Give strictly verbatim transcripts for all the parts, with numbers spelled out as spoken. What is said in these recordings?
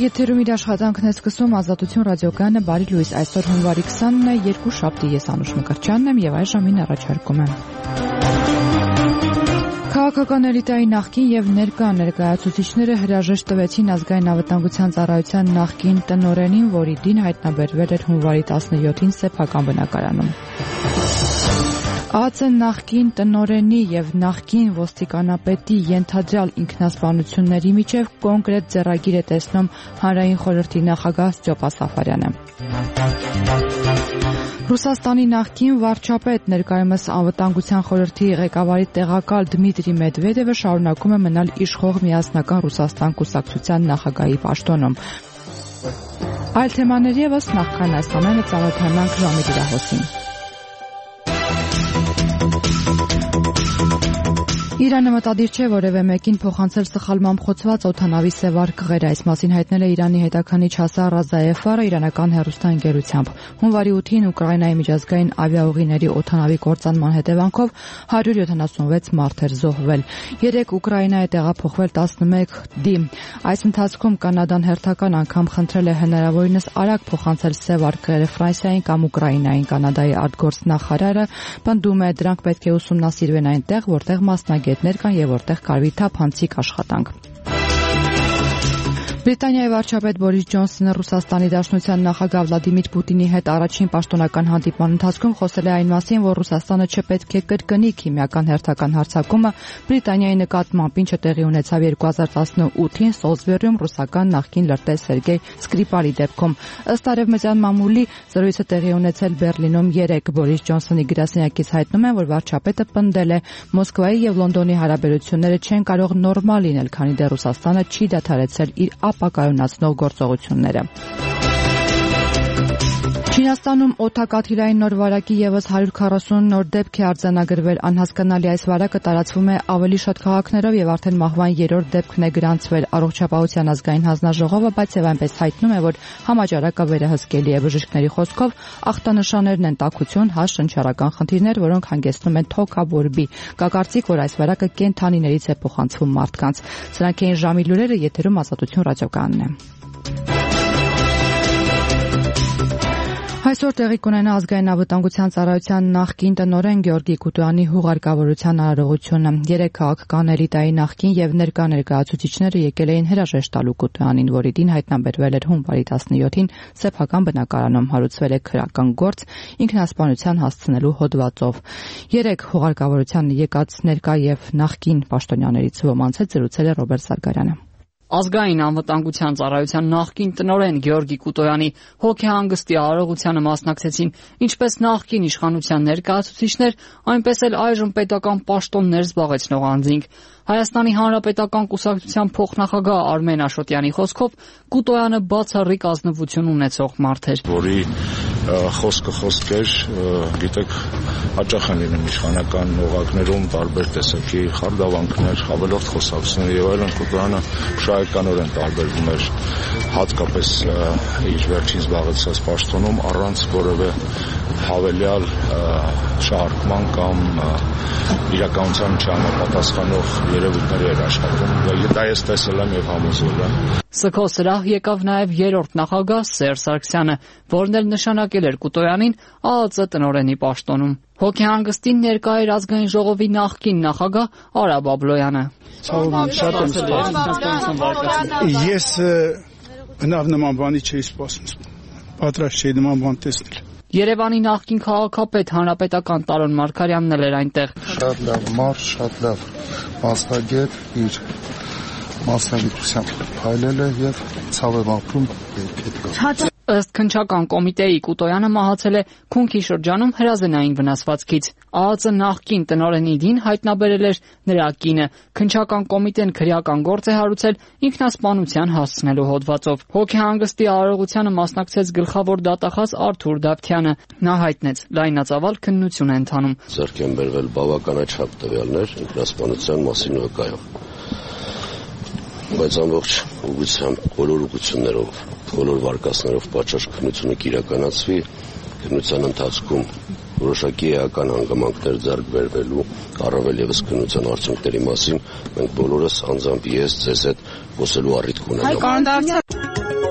Եթերում իր աշխատանքն է սկսում Ազատություն ռադիոկայանը բարի լույս այսօր հունվարի քսանն է երկուշաբթի ես Անուշ Մկրտչյանն եմ եւ այս ժամին առաջարկում եմ Քաղաքական էլիտայի նախկին եւ ներկա ներկայացուցիչները հրաժեշտ տվեցին ազգային անվտանգության ծառայության նախկին տնօրենին, որի դին հայտնաբերվել էր հունվարի տասնյոթին սեփական բնակարանում ԱԱԾ նախկին տնօրենի եւ նախկին ոստիկանապետի ենթադրյալ ինքնասպանությունների միջև կոնկրետ ձեռագիր է տեսնում Հանրային խորհրդի նախագահ Ստյոպա Սաֆարյանը։ Ռուսաստանի նախկին վարչապետ ներկայումս անվտանգության խորհրդի ղեկավարի տեղակալ Դմիտրի Մեդվեդևը շարունակում է մնալ իշխող միասնական Ռուսաստան կուսակցության նախագահի պաշտոնում։ Այլ թեմաների ևս նախքան այս ամենը ծանոթանանք ժամի դրահոսին։ Իրանը մտադիր չէ որևէ մեկին փոխանցել սխալմամբ խոցված օդանավի սևար կղեր, այս մասին հայտնել է Իրանի հետաքննիչ Հասան Ռազաեֆարը իրանական հեռուստաընկերությամբ։ Հունվարի ութին Ուկրաինայի միջազգային ավիաուղիների օդանավի կործանման հետևանքով հարյուր յոթանասունվեց մարդ էր զոհվել։ Երեք Ուկրաինա է տեղափոխվել տասնմեկ դի։ Այս ընթացքում Կանադան հերթական անգամ խնդրել է հնարավորինս արագ փոխանցել սևար կղերը Ֆրանսիային կամ Ուկրաինային։ Կանադայի արտգործնախարարը պնդում է դրանք պետք է ուսումնասիրվեն այնտեղ, որտեղ մասնագետներ կան եւ որտեղ կարվի թափանցիկ աշխատանք։ Բրիտանիայի վարչապետ Բորիս Ջոնսոնը Ռուսաստանի Դաշնության նախագահ Վլադիմիր Պուտինի հետ առաջին պաշտոնական հանդիպման ընթացքում խոսել է այն մասին, որ Ռուսաստանը չպետք է կրկնի քիմիական հերթական հարձակումը Բրիտանիայի նկատմամբ, ինչը տեղի ունեցավ երկու հազար տասնութին Սոլսբերիում ռուսական նախկին լրտես Սերգեյ Սկրիպալի դեպքում։ Ըստ արևմտյան մամուլի զրույցը տեղի ունեցել Բերլինում երեկ։ Բորիս Ջոնսոնի գրասենյակից հայտնում են, որ վարչապետը պնդել է Մոսկվայի եւ Լոնդոնի հարաբերությունները չեն կարող նորմալ լինել, քանի դեռ Ռուսաստանը չի դադարեցել իր ապակայունացնող գործողությունները։ Չինաստանում օդակաթիլային նոր վարակի ևս հարյուր քառասուն նոր դեպք է արձանագրվել։ Անհասկանալի այս վարակը տարածվում է ավելի շատ քաղաքներով եւ արդեն մահվան երրորդ դեպքն է գրանցվել։ Առողջապահության ազգային հանձնաժողովը բայց եւ այնպես հայտնում է, որ համաճարակը վերահսկելի է։ Բժիշկների խոսքով ախտանշաններն են տաքություն, հաստ շնչառական խնդիրներ, որոնք հանգեցնում են թոքաբորբի։ Կա կարծիք, որ այս վարակը կենդանիներից է փոխանցվում մարդկանց։ Սրանք էին ժամի լուրերը, եթերում Ազատություն ռադիոկայանն է։ Այսօր տեղի կունենա ազգային անվտանգության ծառայության նախկին տնօրեն Գեորգի Կուտոյանի հուղարկավորության արարողությունը։ Երեք քաղաքական էլիտայի նախկին եւ ներկա ներկայացուցիչները եկել էին հրաժեշտ տալու Կուտոյանին, որի դին հայտնաբերվել էր հունվարի տասնյոթին սեփական բնակարանում, հարուցվել է քրական գործ ինքնասպանության հասցնելու հոդվածով։ Երեք հուղարկավորության եկած ներկա եւ նախկին պաշտոնյաներից ոմանց հետ զրուցել է Ռոբերտ Սարգարյանը։ Ազգային անվտանգության ծառայության նախկին տնօրեն Գեորգի Կուտոյանի հոգեհանգստի արարողությանը մասնակցեցին ինչպես նախկին իշխանության ներկայացուցիչներ, այնպես էլ այժմ պետական պաշտոններ զբաղեցնող անձինք։ Հայաստանի Հանրապետական կուսակցության փոխնախագահ Արմեն Աշոտյանի խոսքով Կուտոյանը բացառիկ ազնվություն ունեցող մարդ էր, որի խոսքը խոսք էր, գիտեք, հաճախ են լինում իշխանական օղակներում տարբեր տեսակի խարդավանքներ, հավելորդ խոսակցներ եւ այլն։ Կուտոյանը շահականորեն տարբերվում էր հատկապես իր վերջին զբաղեցած պաշտոնում առանց որևէ հավելյալ շահարկման կամ իրականության չհամապատասխանող երևույթների էր աշխատում։ Դա ես տեսել եմ եւ համոզվել եմ։ Սքո սրահ եկավ նաև երրորդ նախագահ Սերժ Սարգսյանը, որն էլ նշանակել էր Կուտոյանին ԱԱԾ տնօրենի պաշտոնում։ Հոգեհանգստին ներկա էր ազգային ժողովի նախկին նախագահ Արա Բաբլոյանը։ Շատ եմ սպասում։ Ես բնավ նման բանի չէի սպասում։ Պատրաստ չէի նման բան տեսնել։ Երևանի նախկին քաղաքապետ հանրապետական Տարոն Մարգարյանն էլ էր այնտեղ։ Շատ լավ մարդ, շատ լավ մասնագետ, իր մասնագիտությամբ փայլել է եւ ցավ եմ ապրում երկետ։ Ըստ քննչական կոմիտեի Կուտոյանը մահացել է Քունքի շրջանում հրազենային վնասվածքից։ ԱԱԾ նախկին տնօրենի դին հայտնաբերել էր նրա կինը։ Քննչական կոմիտեն քրեական գործ է հարուցել ինքնասպանության հասցնելու հոդվածով։ Հոգեհանգստի արարողությանը մասնակցեց գլխավոր դատախազ Արթուր Դավթյանը։ Նա հայտնեց լայնածավալ քննություն է ընթանում։ Ձեռք են բերվել բավականաչափ տվյալներ ինքնասպանության մասին վկայող, բայց ամբողջ ուղղությամբ բոլոր ուղղություններով, բոլոր վարկածներով պատշաճ քննությունը կիրականացվի, քննության ընթացքում որոշակի էական հանգամանքներ ձեռք բերվելու, առավել ևս քննության արդյունքների մասին մենք բոլորս անձամբ ես ձեզ հետ խոսելու առիթ կունենամ։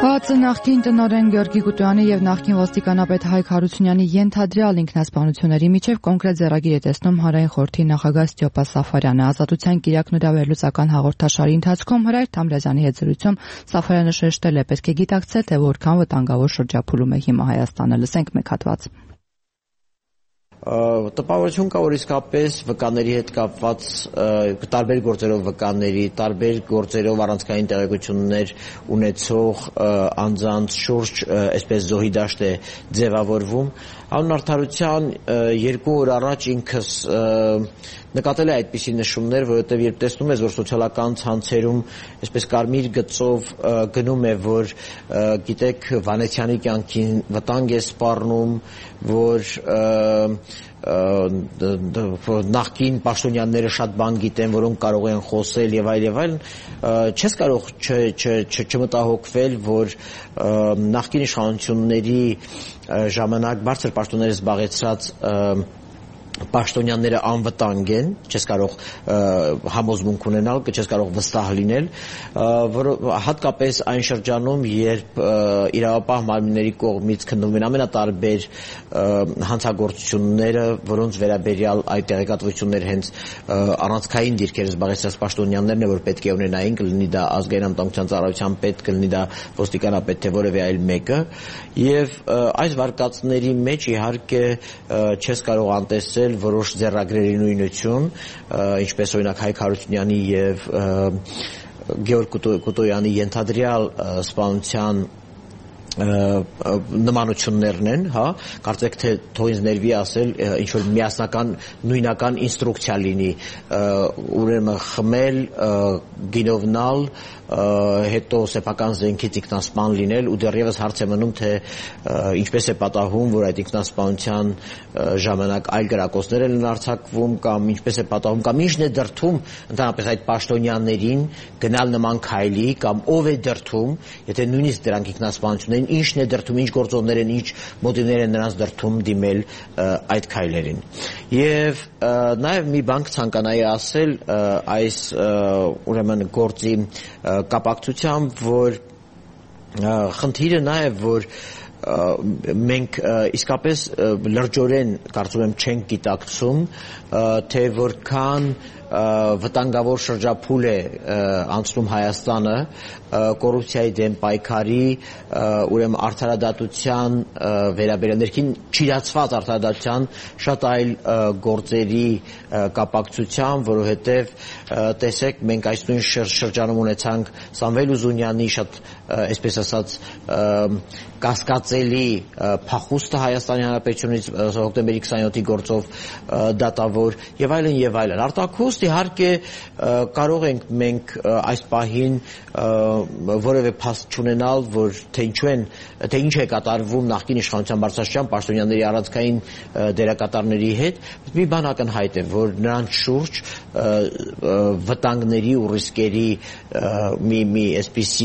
ՀԱԾ նախկին տնօրեն Գյորգի Կուտոյանի եւ նախկին ոստիկանապետ Հայկ Հարությունյանի ենթադրյալ ինքնասպանությունների միջև կոնկրետ ձեռագիր է տեսնում Հանրային խորհրդի նախագահ Ստյոպա Սաֆարյանը։ Ազատության կիրակն ու վերլուծական հաղորդաշարի ընթացքում Հրայր Թամրազյանի հետ զրույցում Սաֆարյանը շեշտել է, պետք է գիտակցել, թե որքան վտանգավոր շրջափուլում է հիմա Հայաստանը։ Լսենք մեկ հատված։ Տպավորություն կա, որ իսկապես վկաների հետ կապված տարբեր գործերով վկաների, տարբեր գործերով առանցքային տեղեկություններ ունեցող անձանց շուրջ այսպես զոհի դաշտ է ձևավորվում։ Անուն արդարության երկու օր առաջ ինքս նկատել է այդպիսի նշումներ, որովհետև երբ տեսնում ես, որ սոցիալական ցանցերում այսպես կարմիր գծով գնում է, որ գիտեք Վանեցյանի կյանքին վտանգ է սպառնում, որ նախկին պաշտոնյաները շատ բան գիտեն, որոնք կարող են խոսել եւ այլ եւ այլ, չես կարող չմտահոգվել, որ նախկին իշխանությունների ժամանակ բարձր պաշտոններ զբաղեցրած պաշտոնյաները անվտանգ են, չես կարող համոզմունք ունենալ, չես կարող վստահ լինել, որ հատկապես այն շրջանում, երբ իրավապահ մարմինների կողմից քննվում են ամենատարբեր հանցագործությունները, որոնց վերաբերյալ այդ տեղեկատվությունները հենց առանցքային դիրքեր զբաղեցրած պաշտոնյաներն են, որ պետք է ունենային, կլինի դա ազգային անվտանգության ծառայության պետ, կլինի դա ոստիկանապետ, թե որևէ այլ մեկը, եւ այս վարկածների մեջ իհարկե չես կարող անտեսել որոշ ձեռագրերի նույնություն, ինչպես օրինակ Հայկ Հարությունյանի եւ Գեորգ Կուտոյանի ենթադրյալ սպանության նմանություններն են, հա, կարծեք թե թող ինձ ներվի ասել ինչ որ միասնական նույնական ինստրուկցիա լինի, ուրեմն խմել, գինովնալ, հետո սեփական զենքից ինքնասպան լինել ու դեռևս հարց է մնում, թե ինչպես է պատահում, որ այդ ինքնասպանության ժամանակ այլ գրակոչներ են արձակվում կամ ինչպես է պատահում կամ ինչն է դրդում ընդհանրապես այդ պաշտոնյաներին գնալ նման քայլի կամ ով է դրդում, եթե նույնիսկ դրանք ինքնասպանություն են, ինչն է դրդում, ինչ գործոններ են, ինչ մոտիվներ են նրանց դրդում դիմել այդ քայլերին։ Եվ նաև մի բան կցանկանայի ասել այս ուրեմն գործի կապակցությամբ, որ խնդիրը նա է, որ մենք իսկապես լրջորեն կարծում եմ չենք գիտակցում, թե որքան վտանգավոր շրջափուլ է անցնում Հայաստանը կոռուպցիայի դեմ պայքարի, ուրեմն արդարադատության վերաբերյալ ներքին չիրացված արդարադատության շատ այլ գործերի կապակցությամբ, որովհետև տեսեք, մենք այս նույն շրջանում ունեցանք Սամվել Ուզունյանի շատ այսպես ասած կասկածելի փախուստը Հայաստանի Հանրապետությունից հոկտեմբերի քսաներորդ գործով դատավոր եւ այլն եւ այլն։ Արտաքուստ իհարկե կարող ենք մենք այս պահին որևէ փաստ չունենալ, որ թե ինչու են, թե ինչ է կատարվում նախկին իշխանության բարձրաստիճան պաշտոնյաների առանցքային դերակատարների հետ, մի բան ակնհայտ է, որ նրանց շուրջ վտանգների ու ռիսկերի մի մի այսպիսի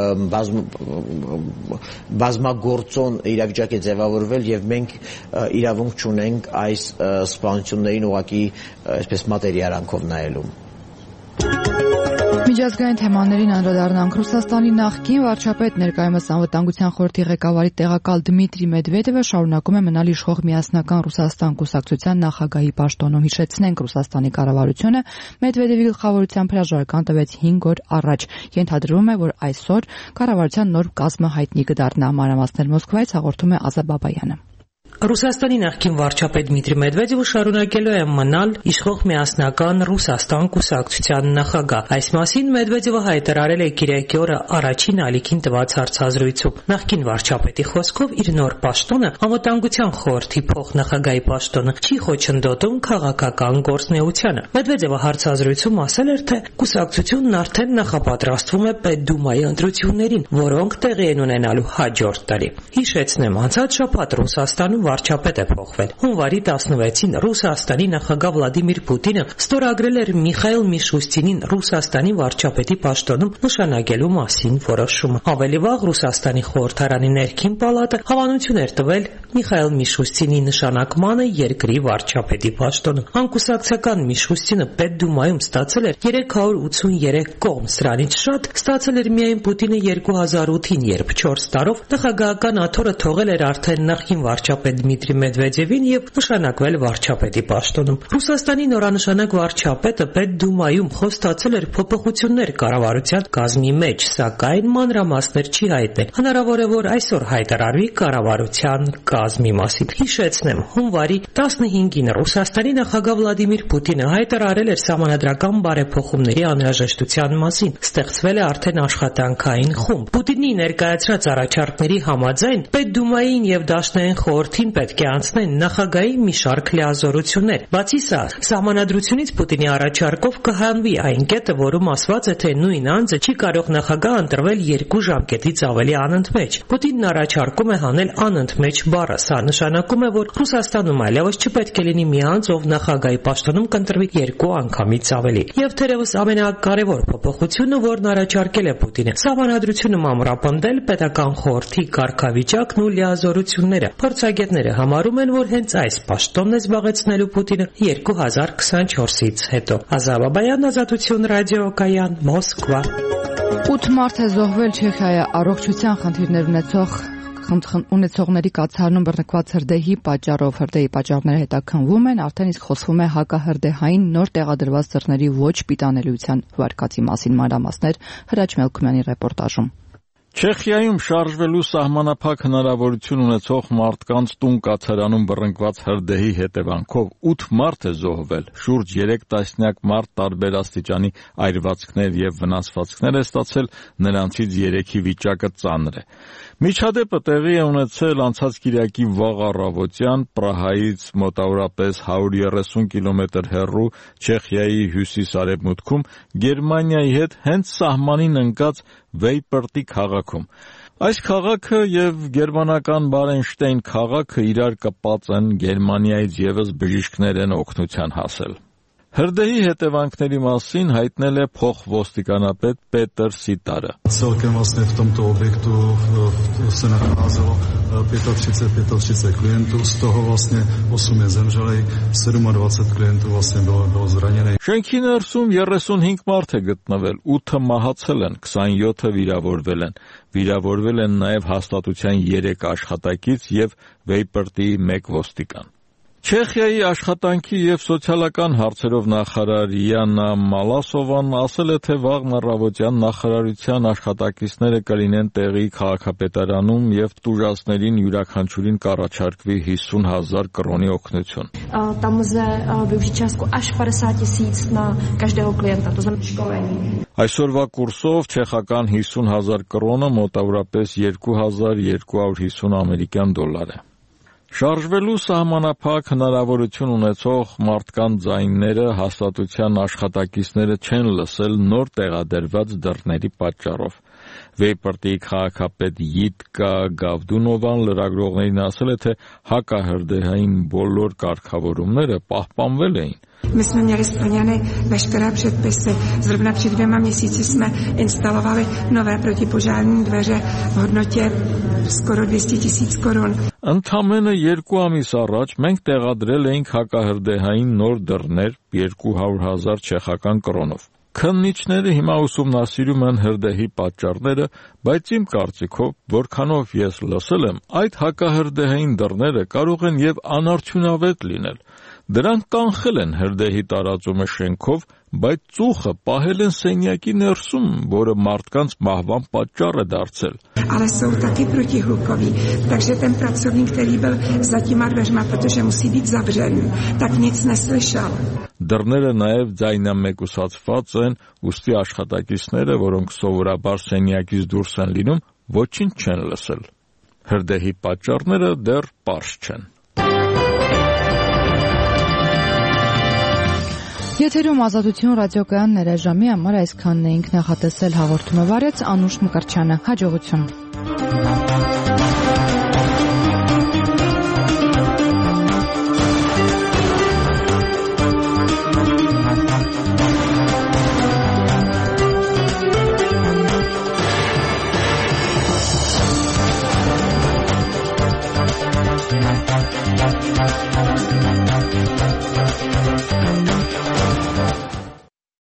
բազմագործոն իրավիճակ է ձևավորվել եւ մենք իրավունք չունենք այս սպանություններին ուղղակի այսպես մատերիալանքով նայելու։ Միջազգային թեմաներին անդրադառնանք։ Ռուսաստանի նախկին վարչապետ ներկայումս անվտանգության խորհրդի ղեկավարի տեղակալ Դմիտրի Մեդվեդևը շարունակում է մնալ իշխող միասնական Ռուսաստան կուսակցության նախագահի պաշտոնում։ Հիշեցնենք, Ռուսաստանի կառավարությունը Մեդվեդևի գլխավորությամբ հրաժարական տվեց հինգ օր առաջ։ Ենթադրվում է, որ այսօր կառավարության նոր կազմը հայտնի կդառնա։ Մանրամասներ Մոսկվայից հաղորդում է Ազա Բաբայանը։ Ռուսաստանի նախկին վարչապետ Դմիտրի Մեդվեդևը շարունակելու է մնալ իշխող միասնական Ռուսաստան կուսակցության նախագահ։ Այս մասին Մեդվեդևը հայտարարել է կիրակի օրը առաջին ալիքին տված հարցազրույցում։ Նախկին վարչապետի խոսքով իր նոր պաշտոնը անվտանգության խորհրդի փոխնախագահի պաշտոնը չի խոչընդոտում քաղաքական գործունեությանը։ Մեդվեդևը հարցազրույցում ասել էր, թե կուսակցությունն արդեն նախապատրաստվում է Պետդումայի ընտրություններին, որոնք տեղի են ունենալու հաջորդ տարի։ Հիշեցնեմ, անցած շաբաթ Ռուսաստանում վարչապետ է փոխվել։ Հունվարի տասնվեցին Ռուսաստանի նախագահ Վլադիմիր Պուտինը ստորագրել էր Միխայիլ Միշուստինին Ռուսաստանի վարչապետի պաշտոնում նշանակելու մասին որոշումը։ Ավելի վաղ Ռուսաստանի խորհրդարանի ներքին պալատը հավանություն էր տվել Միխայիլ Միշուստինի նշանակմանը երկրի վարչապետի պաշտոնում։ Անկուսակցական Միշուստինը Պետդումայում ստացել էր երեք հարյուր ութսուներեք կողմ, սրանից շատ ստացել էր միայն Պուտինը երկու հազար ութին, երբ չորս տարով նախագահական աթոռը թողել էր արդեն նախկին վարչապետ Դմիտրի Մեդվեդևին եւ նշանակվել վարչապետի պաշտոնում։ Ռուսաստանի նորանշանակ վարչապետը Պետդումայում խոստացել էր փոփոխություններ կառավարության կազմի մեջ, սակայն մանրամասներ չի հայտնել։ Հնարավոր է, որ այսօր հայտարարվի կառավարության կազմի մասին։ Հիշեցնեմ, հունվարի տասնհինգին Ռուսաստանի նախագահ Վլադիմիր Պուտինը հայտարարել էր սահմանադրական բարեփոխումների անհրաժեշտության մասին։ Ստեղծվել է արդեն աշխատանքային խումբ։ Պուտինի ներկայացրած առաջարկների համաձայն Պետդումային եւ Դաշնային խորհրդին պետք է անցնեն նախագահի մի շարք լիազորություններ։ Բացի սա, սահմանադրությունից Պուտինի առաջարկով կհանվի այն կետը, որում ասված է, թե նույն անձը չի կարող նախագահ ընտրվել երկու ժամկետից ավելի անընդմեջ։ Պուտինն առաջարկում է հանել անընդմեջ բառը։ Սա նշանակում է, որ Ռուսաստանում այլևս չպետք է լինի մի անձ, ով նախագահի պաշտոնում կընտրվի երկու անգամից ավելի։ Եվ թերևս ամենակարևոր փոփոխությունը, որն առաջարկել է Պուտինը, սահմանադրությունում ամրապնդել պետական խորհրդի կարգավիճակն ու լիազորությունները։ Փորձագետները համարում են, որ հենց այս պաշտոնն է զբաղեցնելու Պուտինը երկու հազար քսանչորսից հետո։ Ազար Բաբայան, Ազատություն ռադիոկայան, Մոսկվա։ ութ մարդ է զոհվել Չեխիայի առողջության խնդիրներ ունեցող ունեցողների կացարանում բռնկված հրդեհի պատճառով։ Հրդեհի պատճառները հետաքննվում են, արդեն իսկ խոսվում է հակահրդեհային նոր տեղադրված ծռների ոչ պիտանելիության վարկածի մասին։ Մանրամասներ Հրաչ Մելքումյանի ռեպորտաժում։ Չեխիայում շարժվելու սահմանափակ հնարավորություն ունեցող մարդկանց տուն կացարանում բռնկված հրդեհի հետևանքով ութ մարդ է զոհվել, շուրջ երեք տասնյակ մարդ տարբեր աստիճանի այրվածքներ եւ վնասվածքներ է ստացել, նրանցից երեքի վիճակը ծանր է։ Միջադեպը տեղի է ունեցել անցած կիրակի վաղ առավոտյան Պրահայից մոտավորապես հարյուր երեսուն կիլոմետր հեռու Չեխիայի հյուսիս-արևմուտքում Գերմանիայի հետ հենց սահմանին ընկած Վեյպրտի քաղաքում։ Այս քաղաքը եւ գերմանական Բարենշտեյն քաղաքը իրար կապած են, Գերմանիայից եւս բժիշկներ են օգնության հասել։ Հրդեհի հետևանքների մասին հայտնել է փոխոստիկանապետ Պետր Սիտարը։ Celkem vlastně v tomto objektu se nacházelo třicet pět klientů, z toho vlastně osm je zemřeli, dvacet sedm klientů vlastně bylo, bylo zraněných. Շենքի ներսում երեսունհինգ մարդ է գտնվել, ութը մահացել են, քսանյոթը վիրավորվել են։ Վիրավորվել են նաև հաստատության երեք աշխատակից եւ Վեյպրտի մեկ ոստիկան։ Չեխիայի աշխատանքի եւ սոցիալական հարցերով նախարար Յանա Մալասովան ասել է, թե վաղ առավոտյան նախարարության աշխատակիցները կլինեն տեղի քաղաքապետարանում եւ տուժածներին յուրաքանչյուրին կառաջարկվի հիսուն հազար կրոնի օգնություն։ Tam lze využít částku až padesát tisíc na každého klienta, to znamená školení. Այսօրվա կուրսով չեխական հիսուն հազար կրոնը մոտավորապես երկու հազար երկու հարյուր հիսուն ամերիկյան դոլար է։ Շարժվելու սահմանափակ հնարավորություն ունեցող մարդկանց ձայները հաստատության աշխատակիցները չեն լսել նոր տեղադրված դռների պատճառով։ Վեյպրտի քաղաքապետ Յիտկա Գավդունովան լրագրողներին ասել է, թե հակահրդեհային բոլոր կարգավորումները պահպանվել էին։ My jsme měli splněny veškeré předpisy. Zrovna před dvěma měsíci jsme instalovali nové protipožární dveře v hodnotě skoro dvě stě tisíc korun. Ընդամենը երկու ամիս առաջ մենք տեղադրել էինք հակահրդեհային նոր դռներ երկու հարյուր հազար չեխական կրոնով։ Քննիչները հիմա ուսումնասիրում են հրդեհի պատճառները, բայց իմ կարծիքով, որքանով ես լսել եմ, այդ հակահրդեհային դռները կարող են եւ անարդյունավետ լինել։ Դրանք կանխել են հրդեհի տարածումը շենքով, բայց ծուխը պահել են սենյակի ներսում, որը մարդկանց մահվան պատճառ է դարձել։ Ale jsou taky protihlukoví, takže ten pracovník, který byl za těma dveřma, protože musí být zavřen, tak nic neslyšel. Դռները նաև ձայնամեկուսացված են, ուստի աշխատակիցները, որոնք սովորաբար սենյակից դուրս են լինում, ոչինչ չեն լսել։ Հրդեհի պատճառները դեռ պարզ չեն։ Եթերում Ազատություն ռադիոկայան ներաժամի համար այսքանն էինք նախատեսել, հաղորդումը վարեց Անուշ Մկրտչյանը։ Հաջողություն։